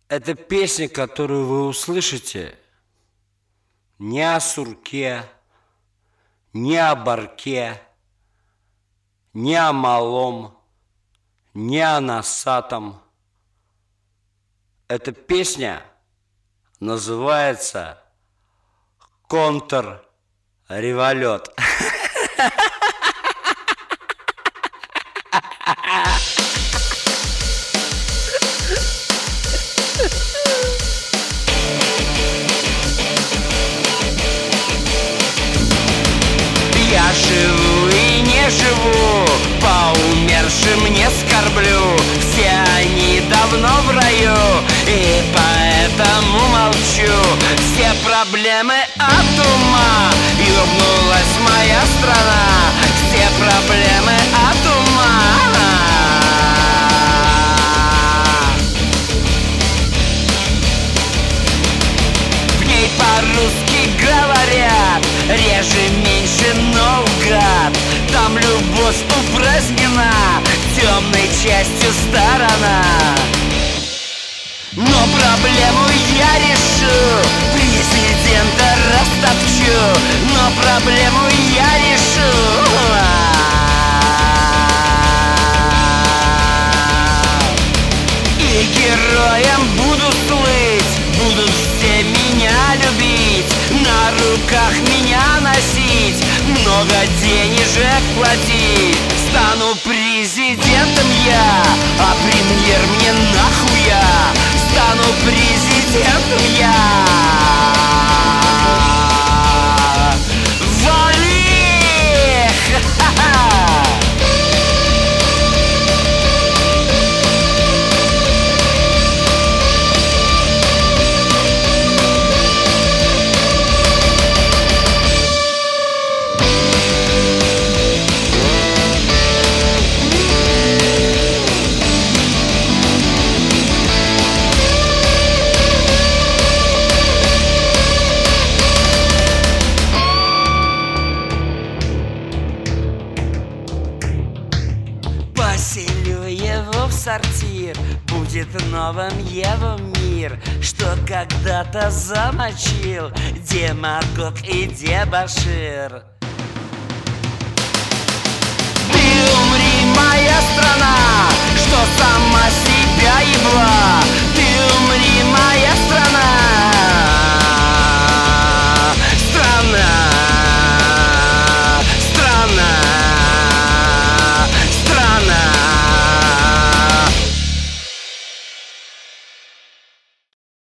Это песня, которую вы услышите, не о сурке, не о барке, не о малом, не о носатом. Эта песня называется «Контрреволет». Я живу и не живу, по умершим не скорблю. Все они давно в раю, и поэтому молчу. Все проблемы от ума, ёбнулась моя страна. Все проблемы от ума. В ней по-русски говорят, реже, меньше, наугад. Там любовь упразднена, темной частью сторона. Но проблему я решу, президента растопчу. Но проблему я решу. И героем буду слыть, будут все меня любить, на руках меня носить, много денежек платить. Стану президентом я, а премьер мне нахуя. Стану президентом я. Вали! Ха-ха-ха! Поселю его в сортир, будет новым его мир, что когда-то замочил демагог и дебошир. Ты умри, моя страна, что сама себя ебла.